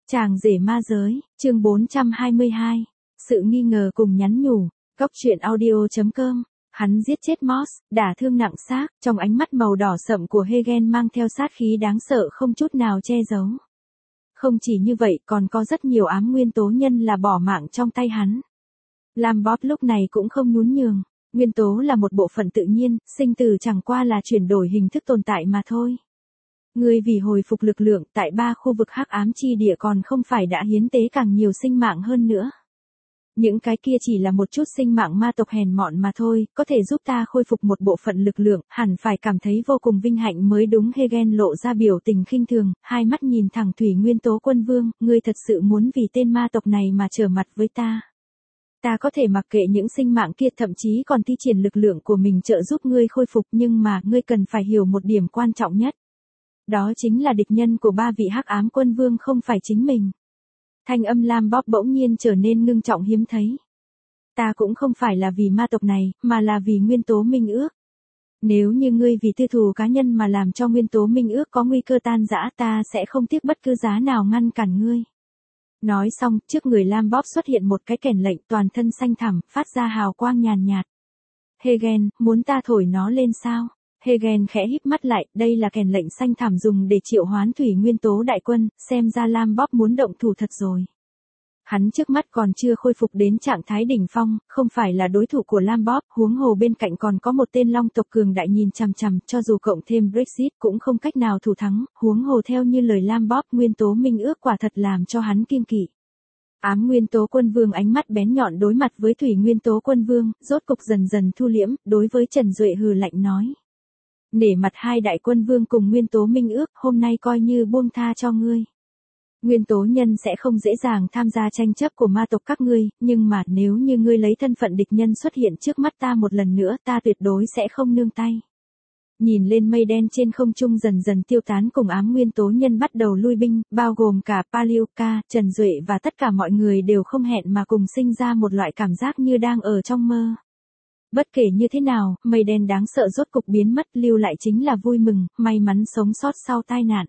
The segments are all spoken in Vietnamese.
Chàng rể ma giới, chương 422. Sự nghi ngờ cùng nhắn nhủ. Góc truyện audio.com. Hắn giết chết Moss, đả thương nặng xác, trong ánh mắt màu đỏ sậm của Hegen mang theo sát khí đáng sợ không chút nào che giấu. Không chỉ như vậy, còn có rất nhiều ám nguyên tố nhân là bỏ mạng trong tay hắn. Lambert lúc này cũng không nhún nhường. Nguyên tố là một bộ phận tự nhiên, sinh tử chẳng qua là chuyển đổi hình thức tồn tại mà thôi. Ngươi vì hồi phục lực lượng tại 3 khu vực hắc ám chi địa còn không phải đã hiến tế càng nhiều sinh mạng hơn nữa. Những cái kia chỉ là một chút sinh mạng ma tộc hèn mọn mà thôi, có thể giúp ta khôi phục một bộ phận lực lượng, hẳn phải cảm thấy vô cùng vinh hạnh mới đúng. Hegen lộ ra biểu tình khinh thường, hai mắt nhìn thẳng Thủy Nguyên Tố Quân Vương, ngươi thật sự muốn vì tên ma tộc này mà trở mặt với ta. Ta có thể mặc kệ những sinh mạng kia, thậm chí còn thi triển lực lượng của mình trợ giúp ngươi khôi phục, nhưng mà ngươi cần phải hiểu một điểm quan trọng nhất. Đó chính là địch nhân của 3 vị hắc ám quân vương không phải chính mình. Thanh âm Lambert bỗng nhiên trở nên ngưng trọng hiếm thấy. Ta cũng không phải là vì ma tộc này, mà là vì nguyên tố minh ước. Nếu như ngươi vì tư thù cá nhân mà làm cho nguyên tố minh ước có nguy cơ tan rã, ta sẽ không tiếc bất cứ giá nào ngăn cản ngươi. Nói xong, trước người Lambert xuất hiện một cái kèn lệnh toàn thân xanh thẳm, phát ra hào quang nhàn nhạt. Hegen, muốn ta thổi nó lên sao? Hegen khẽ híp mắt lại, đây là kèn lệnh xanh thẳm dùng để triệu hoán thủy nguyên tố đại quân, xem ra Lambert muốn động thủ thật rồi. Hắn trước mắt còn chưa khôi phục đến trạng thái đỉnh phong, không phải là đối thủ của Lambert, huống hồ bên cạnh còn có một tên long tộc cường đại nhìn chằm chằm, cho dù cộng thêm Brexit cũng không cách nào thủ thắng, huống hồ theo như lời Lambert, nguyên tố minh ước quả thật làm cho hắn kiêng kỵ. Ám nguyên tố quân vương ánh mắt bén nhọn đối mặt với thủy nguyên tố quân vương, rốt cục dần dần thu liễm, đối với Trần Duệ hừ lạnh nói. Nể mặt hai đại quân vương cùng nguyên tố minh ước, hôm nay coi như buông tha cho ngươi. Nguyên tố nhân sẽ không dễ dàng tham gia tranh chấp của ma tộc các ngươi, nhưng mà nếu như ngươi lấy thân phận địch nhân xuất hiện trước mắt ta một lần nữa, ta tuyệt đối sẽ không nương tay. Nhìn lên mây đen trên không trung dần dần tiêu tán cùng ám nguyên tố nhân bắt đầu lui binh, bao gồm cả Palioka, Trần Duệ và tất cả mọi người đều không hẹn mà cùng sinh ra một loại cảm giác như đang ở trong mơ. Bất kể như thế nào, mây đen đáng sợ rốt cục biến mất, lưu lại chính là vui mừng, may mắn sống sót sau tai nạn.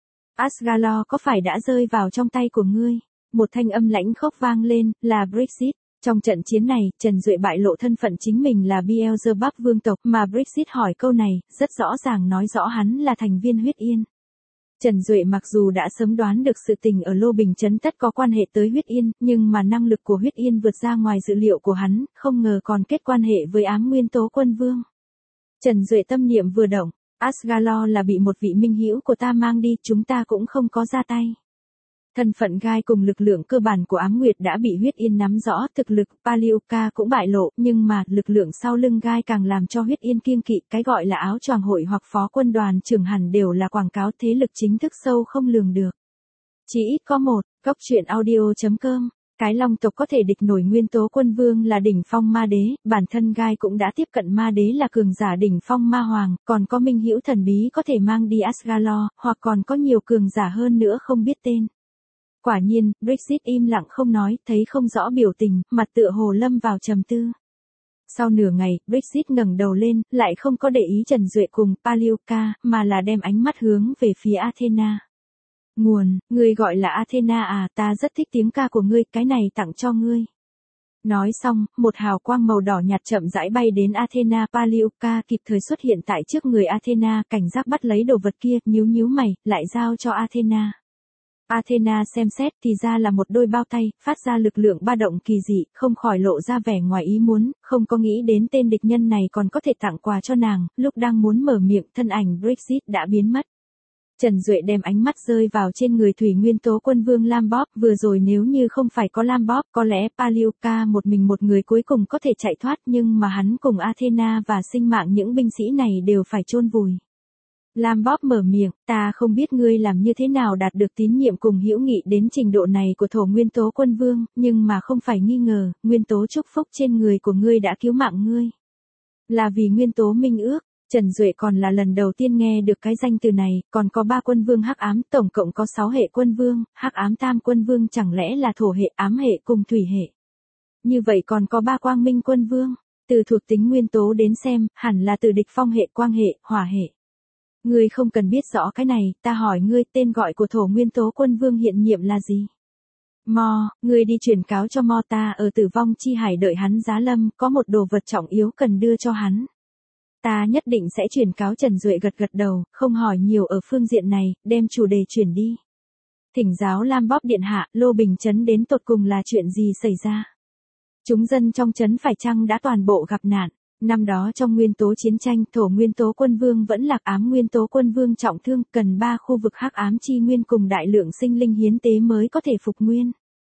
Asgalor có phải đã rơi vào trong tay của ngươi? Một thanh âm lãnh khốc vang lên, là Brexit. Trong trận chiến này, Trần Duệ bại lộ thân phận chính mình là Beelzebub vương tộc, mà Brexit hỏi câu này, rất rõ ràng nói rõ hắn là thành viên huyết yên. Trần Duệ mặc dù đã sớm đoán được sự tình ở Lô Bình Trấn tất có quan hệ tới huyết yên, nhưng mà năng lực của huyết yên vượt ra ngoài dự liệu của hắn, không ngờ còn kết quan hệ với ám nguyên tố quân vương. Trần Duệ tâm niệm vừa động, Asgalor là bị một vị minh hữu của ta mang đi, chúng ta cũng không có ra tay. Thân phận gai cùng lực lượng cơ bản của ám nguyệt đã bị huyết yên nắm rõ, thực lực Palioka cũng bại lộ, nhưng mà lực lượng sau lưng gai càng làm cho huyết yên kiêng kỵ, cái gọi là áo choàng hội hoặc phó quân đoàn trưởng hẳn đều là quảng cáo thế lực chính thức sâu không lường được. Chỉ ít có một, góc truyện audio.com. Cái long tộc có thể địch nổi nguyên tố quân vương là đỉnh phong ma đế, bản thân gai cũng đã tiếp cận ma đế là cường giả đỉnh phong ma hoàng, còn có minh hữu thần bí có thể mang đi Asgalor, hoặc còn có nhiều cường giả hơn nữa không biết tên. Quả nhiên, Brexit im lặng không nói, thấy không rõ biểu tình, mặt tựa hồ lâm vào trầm tư. Sau nửa ngày, Brexit ngẩng đầu lên, lại không có để ý Trần Duệ cùng Palioka, mà là đem ánh mắt hướng về phía Athena. Nguồn, ngươi gọi là Athena à, ta rất thích tiếng ca của ngươi, cái này tặng cho ngươi. Nói xong, một hào quang màu đỏ nhạt chậm rãi bay đến Athena. Palioka kịp thời xuất hiện tại trước người Athena, cảnh giác bắt lấy đồ vật kia, nhíu nhíu mày, lại giao cho Athena. Athena xem xét thì ra là một đôi bao tay, phát ra lực lượng ba động kỳ dị, không khỏi lộ ra vẻ ngoài ý muốn, không có nghĩ đến tên địch nhân này còn có thể tặng quà cho nàng, lúc đang muốn mở miệng thân ảnh Brexit đã biến mất. Trần Duệ đem ánh mắt rơi vào trên người thủy nguyên tố quân vương Lambert, vừa rồi nếu như không phải có Lambert, có lẽ Palioka một mình một người cuối cùng có thể chạy thoát, nhưng mà hắn cùng Athena và sinh mạng những binh sĩ này đều phải chôn vùi. Lambert mở miệng, ta không biết ngươi làm như thế nào đạt được tín nhiệm cùng hữu nghị đến trình độ này của thổ nguyên tố quân vương, nhưng mà không phải nghi ngờ, nguyên tố chúc phúc trên người của ngươi đã cứu mạng ngươi. Là vì nguyên tố minh ước. Trần Duệ còn là lần đầu tiên nghe được cái danh từ này, còn có 3 quân vương hắc ám, tổng cộng có 6 hệ quân vương, hắc ám tam quân vương chẳng lẽ là thổ hệ, ám hệ cùng thủy hệ. Như vậy còn có 3 quang minh quân vương, từ thuộc tính nguyên tố đến xem, hẳn là từ địch phong hệ, quang hệ, hỏa hệ. Ngươi không cần biết rõ cái này, ta hỏi ngươi tên gọi của thổ nguyên tố quân vương hiện nhiệm là gì? Mo, ngươi đi truyền cáo cho Mo ta ở Tử Vong Chi Hải đợi hắn giá lâm, có một đồ vật trọng yếu cần đưa cho hắn. Ta nhất định sẽ truyền cáo. Trần Duệ gật gật đầu, không hỏi nhiều ở phương diện này, đem chủ đề chuyển đi. Thỉnh giáo Lam Bóp điện hạ, Lô Bình trấn đến tột cùng là chuyện gì xảy ra? Chúng dân trong trấn phải chăng đã toàn bộ gặp nạn? Năm đó trong nguyên tố chiến tranh, Thổ Nguyên tố Quân Vương vẫn lạc, Ám Nguyên tố Quân Vương trọng thương, cần 3 khu vực hắc ám chi nguyên cùng đại lượng sinh linh hiến tế mới có thể phục nguyên.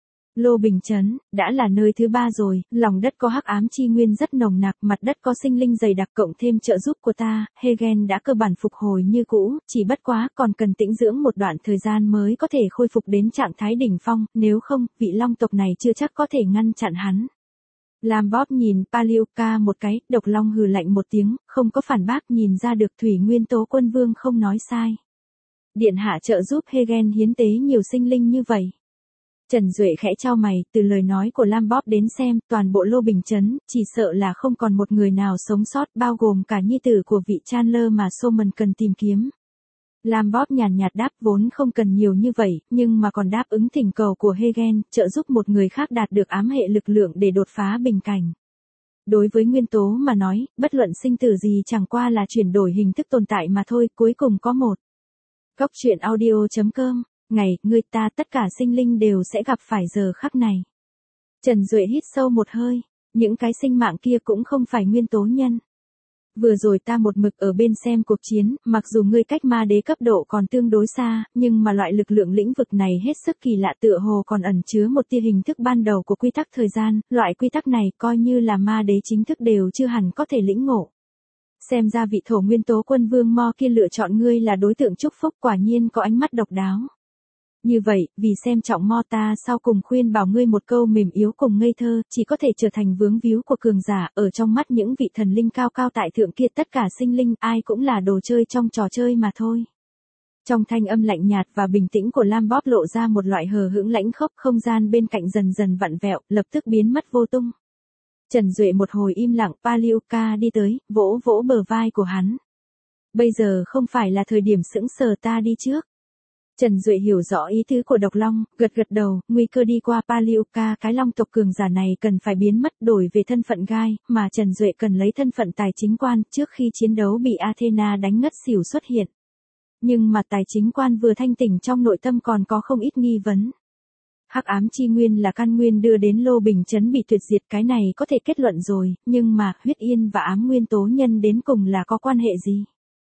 Lô Bình trấn đã là nơi thứ 3 rồi, lòng đất có hắc ám chi nguyên rất nồng nặc, mặt đất có sinh linh dày đặc, cộng thêm trợ giúp của ta, Hegen đã cơ bản phục hồi như cũ, chỉ bất quá còn cần tĩnh dưỡng một đoạn thời gian mới có thể khôi phục đến trạng thái đỉnh phong, nếu không, vị long tộc này chưa chắc có thể ngăn chặn hắn. Lam Bóp nhìn Palioka một cái, độc long hừ lạnh một tiếng, không có phản bác, nhìn ra được Thủy Nguyên tố Quân Vương không nói sai. Điện hạ trợ giúp Hegen hiến tế nhiều sinh linh như vậy. Trần Duệ khẽ chau mày, từ lời nói của Lam Bóp đến xem, toàn bộ Lô Bình trấn, chỉ sợ là không còn một người nào sống sót, bao gồm cả nhi tử của vị Chandler mà Solomon cần tìm kiếm. Lam Bóp nhàn nhạt đáp, vốn không cần nhiều như vậy, nhưng mà còn đáp ứng thỉnh cầu của Hegen, trợ giúp một người khác đạt được ám hệ lực lượng để đột phá bình cảnh. Đối với nguyên tố mà nói, bất luận sinh tử gì chẳng qua là chuyển đổi hình thức tồn tại mà thôi, cuối cùng có một. Góc truyện audio.com, ngày, người ta tất cả sinh linh đều sẽ gặp phải giờ khắc này. Trần Duệ hít sâu một hơi, những cái sinh mạng kia cũng không phải nguyên tố nhân. Vừa rồi ta một mực ở bên xem cuộc chiến, mặc dù ngươi cách ma đế cấp độ còn tương đối xa, nhưng mà loại lực lượng lĩnh vực này hết sức kỳ lạ, tựa hồ còn ẩn chứa một tia hình thức ban đầu của quy tắc thời gian, loại quy tắc này coi như là ma đế chính thức đều chưa hẳn có thể lĩnh ngộ. Xem ra vị Thổ Nguyên tố Quân Vương Mo kia lựa chọn ngươi là đối tượng chúc phúc, quả nhiên có ánh mắt độc đáo. Như vậy, vì xem trọng Mo ta sau cùng khuyên bảo ngươi một câu mềm yếu cùng ngây thơ, chỉ có thể trở thành vướng víu của cường giả, ở trong mắt những vị thần linh cao cao tại thượng kia, tất cả sinh linh ai cũng là đồ chơi trong trò chơi mà thôi. Trong thanh âm lạnh nhạt và bình tĩnh của Lam Bóp lộ ra một loại hờ hững lãnh khốc, không gian bên cạnh dần dần vặn vẹo, lập tức biến mất vô tung. Trần Duệ một hồi im lặng, Palioka đi tới, vỗ vỗ bờ vai của hắn. Bây giờ không phải là thời điểm sững sờ, ta đi trước. Trần Duệ hiểu rõ ý tứ của độc long, gật gật đầu, nguy cơ đi qua. Palioka, cái long tộc cường giả này cần phải biến mất, đổi về thân phận gai, mà Trần Duệ cần lấy thân phận tài chính quan, trước khi chiến đấu bị Athena đánh ngất xỉu xuất hiện. Nhưng mà tài chính quan vừa thanh tỉnh, trong nội tâm còn có không ít nghi vấn. Hắc ám chi nguyên là căn nguyên đưa đến Lô Bình trấn bị tuyệt diệt, cái này có thể kết luận rồi, nhưng mà huyết yên và ám nguyên tố nhân đến cùng là có quan hệ gì?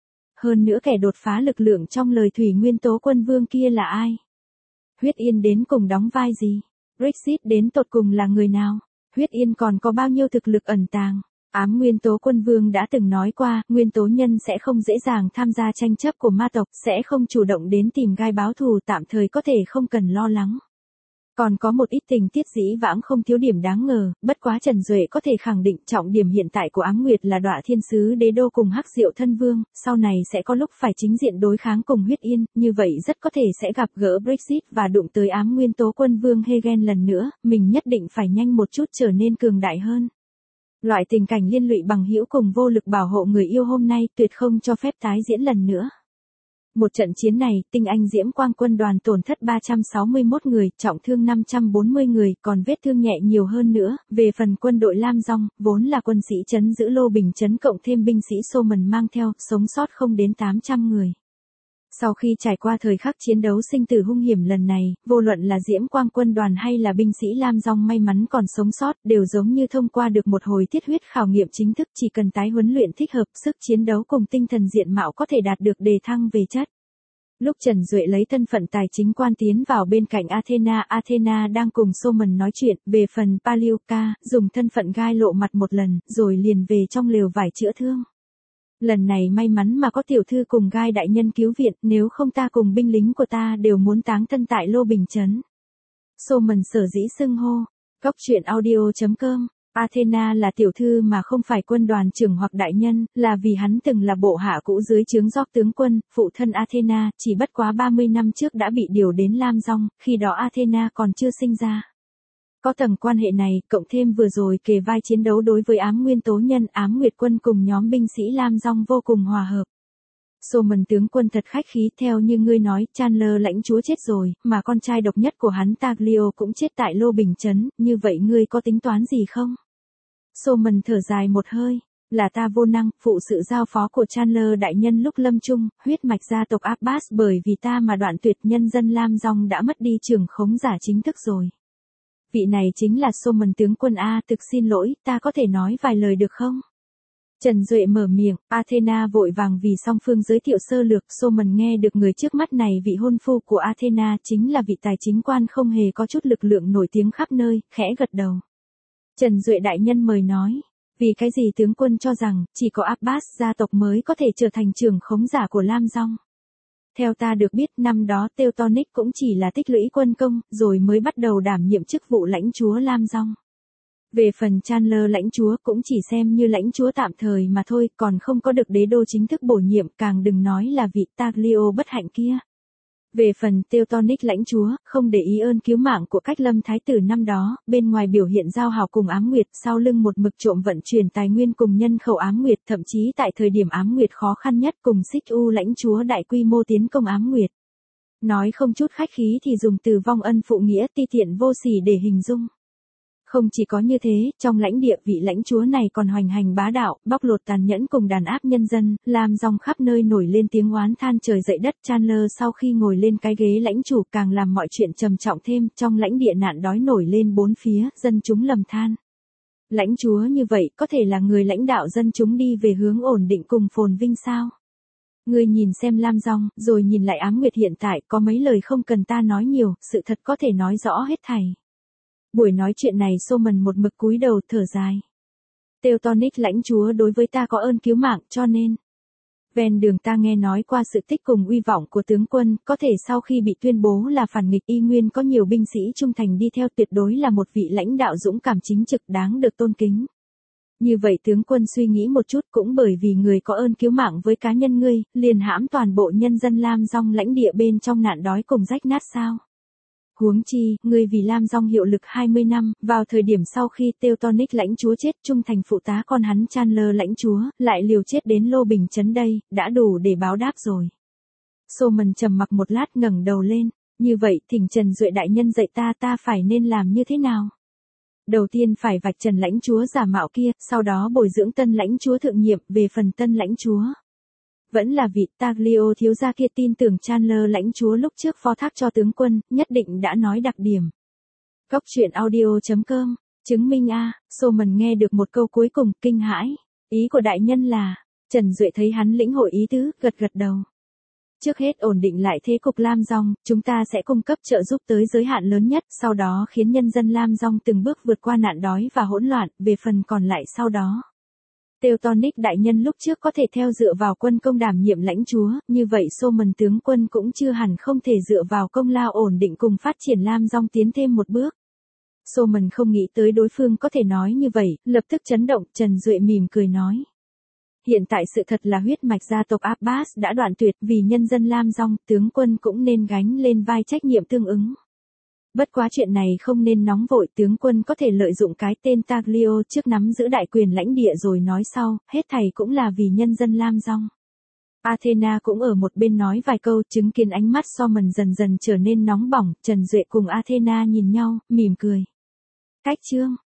Hơn nữa kẻ đột phá lực lượng trong lời Thủy Nguyên tố Quân Vương kia là ai? Huyết Yên đến cùng đóng vai gì? Brexit đến tột cùng là người nào? Huyết Yên còn có bao nhiêu thực lực ẩn tàng? Ám Nguyên tố Quân Vương đã từng nói qua, nguyên tố nhân sẽ không dễ dàng tham gia tranh chấp của ma tộc, sẽ không chủ động đến tìm gai báo thù, tạm thời có thể không cần lo lắng. Còn có một ít tình tiết dĩ vãng không thiếu điểm đáng ngờ, bất quá Trần Duệ có thể khẳng định trọng điểm hiện tại của Ám Nguyệt là Đọa Thiên Sứ Đế Đô cùng Hắc Diệu Thân Vương, sau này sẽ có lúc phải chính diện đối kháng cùng Huyết Yên, như vậy rất có thể sẽ gặp gỡ Brexit và đụng tới Ám Nguyên tố Quân Vương Hegen lần nữa, mình nhất định phải nhanh một chút trở nên cường đại hơn. Loại tình cảnh liên lụy bằng hữu cùng vô lực bảo hộ người yêu hôm nay tuyệt không cho phép tái diễn lần nữa. Một trận chiến này, tinh anh Diễm Quang quân đoàn tổn thất 361 người, trọng thương 540 người, còn vết thương nhẹ nhiều hơn nữa. Về phần quân đội Lam Dong, vốn là quân sĩ trấn giữ Lô Bình trấn cộng thêm binh sĩ Solomon mang theo, sống sót không đến 800 người. Sau khi trải qua thời khắc chiến đấu sinh tử hung hiểm lần này, vô luận là Diễm Quang quân đoàn hay là binh sĩ Lam Dong may mắn còn sống sót, đều giống như thông qua được một hồi thiết huyết khảo nghiệm chính thức, chỉ cần tái huấn luyện thích hợp, sức chiến đấu cùng tinh thần diện mạo có thể đạt được đề thăng về chất. Lúc Trần Duệ lấy thân phận tài chính quan tiến vào bên cạnh Athena đang cùng Solomon nói chuyện, về phần Palioka, dùng thân phận gai lộ mặt một lần, rồi liền về trong lều vải chữa thương. Lần này may mắn mà có tiểu thư cùng gai đại nhân cứu viện, nếu không ta cùng binh lính của ta đều muốn táng thân tại Lô Bình trấn. Solomon sở dĩ xưng hô. Góc truyện audio.com. Athena là tiểu thư mà không phải quân đoàn trưởng hoặc đại nhân, là vì hắn từng là bộ hạ cũ dưới trướng Gióc tướng quân, phụ thân Athena, chỉ bất quá 30 năm trước đã bị điều đến Lam Dong, khi đó Athena còn chưa sinh ra. Có tầng quan hệ này, cộng thêm vừa rồi kề vai chiến đấu đối với ám nguyên tố nhân, Ám Nguyệt quân cùng nhóm binh sĩ Lam Dong vô cùng hòa hợp. Soman tướng quân thật khách khí, theo như ngươi nói, Chandler lãnh chúa chết rồi, mà con trai độc nhất của hắn Taglio cũng chết tại Lô Bình Trấn, như vậy ngươi có tính toán gì không? Soman thở dài một hơi, là ta vô năng, phụ sự giao phó của Chandler đại nhân lúc lâm chung, huyết mạch gia tộc Abbas bởi vì ta mà đoạn tuyệt, nhân dân Lam Dong đã mất đi trưởng khống giả chính thức rồi. Vị này chính là Soman tướng quân A, thực xin lỗi, ta có thể nói vài lời được không? Trần Duệ mở miệng, Athena vội vàng vì song phương giới thiệu sơ lược, Soman nghe được người trước mắt này vị hôn phu của Athena chính là vị tài chính quan không hề có chút lực lượng nổi tiếng khắp nơi, khẽ gật đầu. Trần Duệ đại nhân mời nói, vì cái gì tướng quân cho rằng chỉ có Abbas gia tộc mới có thể trở thành trưởng khống giả của Lam Dong? Theo ta được biết năm đó Teutonic cũng chỉ là tích lũy quân công, rồi mới bắt đầu đảm nhiệm chức vụ lãnh chúa Lam Dong. Về phần Chandler lãnh chúa cũng chỉ xem như lãnh chúa tạm thời mà thôi, còn không có được đế đô chính thức bổ nhiệm, càng đừng nói là vị Taglio bất hạnh kia. Về phần Teutonic lãnh chúa, không để ý ơn cứu mạng của Cách Lâm thái tử năm đó, bên ngoài biểu hiện giao hảo cùng Ám Nguyệt, sau lưng một mực trộm vận chuyển tài nguyên cùng nhân khẩu Ám Nguyệt, thậm chí tại thời điểm Ám Nguyệt khó khăn nhất cùng Xích U lãnh chúa đại quy mô tiến công Ám Nguyệt. Nói không chút khách khí thì dùng từ vong ân phụ nghĩa ti tiện vô sỉ để hình dung. Không chỉ có như thế, trong lãnh địa vị lãnh chúa này còn hoành hành bá đạo, bóc lột tàn nhẫn cùng đàn áp nhân dân, làm dòng khắp nơi nổi lên tiếng oán than trời dậy đất. Chandler sau khi ngồi lên cái ghế lãnh chủ càng làm mọi chuyện trầm trọng thêm, trong lãnh địa nạn đói nổi lên bốn phía, dân chúng lầm than. Lãnh chúa như vậy có thể là người lãnh đạo dân chúng đi về hướng ổn định cùng phồn vinh sao? Ngươi nhìn xem Lam Dong, rồi nhìn lại Ám Nguyệt hiện tại, có mấy lời không cần ta nói nhiều, sự thật có thể nói rõ hết thảy. Buổi nói chuyện này Soman một mực cúi đầu thở dài. Teutonic lãnh chúa đối với ta có ơn cứu mạng, cho nên ven đường ta nghe nói qua sự tích cùng uy vọng của tướng quân, có thể sau khi bị tuyên bố là phản nghịch y nguyên có nhiều binh sĩ trung thành đi theo, tuyệt đối là một vị lãnh đạo dũng cảm chính trực đáng được tôn kính. Như vậy tướng quân suy nghĩ một chút, cũng bởi vì người có ơn cứu mạng với cá nhân ngươi, liền hãm toàn bộ nhân dân Lam Dong lãnh địa bên trong nạn đói cùng rách nát sao? Huống chi, ngươi vì Lam Dong hiệu lực 20 năm, vào thời điểm sau khi Teutonic lãnh chúa chết, trung thành phụ tá con hắn Chandler lãnh chúa, lại liều chết đến Lô Bình Trấn đây, đã đủ để báo đáp rồi. Soman trầm mặc một lát ngẩng đầu lên, như vậy thỉnh Trần Duệ đại nhân dạy ta phải nên làm như thế nào? Đầu tiên phải vạch trần lãnh chúa giả mạo kia, sau đó bồi dưỡng tân lãnh chúa thượng nhiệm, về phần tân lãnh chúa. Vẫn là vị Taglio thiếu gia kia tin tưởng Chandler lãnh chúa lúc trước phó thác cho tướng quân, nhất định đã nói đặc điểm. Cóc truyện audio.com, chứng minh A, Soman nghe được một câu cuối cùng, kinh hãi. Ý của đại nhân là, Trần Duệ thấy hắn lĩnh hội ý tứ, gật đầu. Trước hết ổn định lại thế cục Lam Dong, chúng ta sẽ cung cấp trợ giúp tới giới hạn lớn nhất, sau đó khiến nhân dân Lam Dong từng bước vượt qua nạn đói và hỗn loạn, về phần còn lại sau đó. Teutonic đại nhân lúc trước có thể theo dựa vào quân công đảm nhiệm lãnh chúa, như vậy Soman tướng quân cũng chưa hẳn không thể dựa vào công lao ổn định cùng phát triển Lam Dong tiến thêm một bước. Soman không nghĩ tới đối phương có thể nói như vậy, lập tức chấn động. Trần Duệ mỉm cười nói. Hiện tại sự thật là huyết mạch gia tộc Abbas đã đoạn tuyệt, vì nhân dân Lam Dong, tướng quân cũng nên gánh lên vai trách nhiệm tương ứng. Bất quá chuyện này không nên nóng vội, tướng quân có thể lợi dụng cái tên Taglio trước nắm giữ đại quyền lãnh địa rồi nói sau, hết thảy cũng là vì nhân dân Lam Dong. Athena cũng ở một bên nói vài câu, chứng kiến ánh mắt Soman dần dần trở nên nóng bỏng, Trần Duệ cùng Athena nhìn nhau, mỉm cười. Cách chương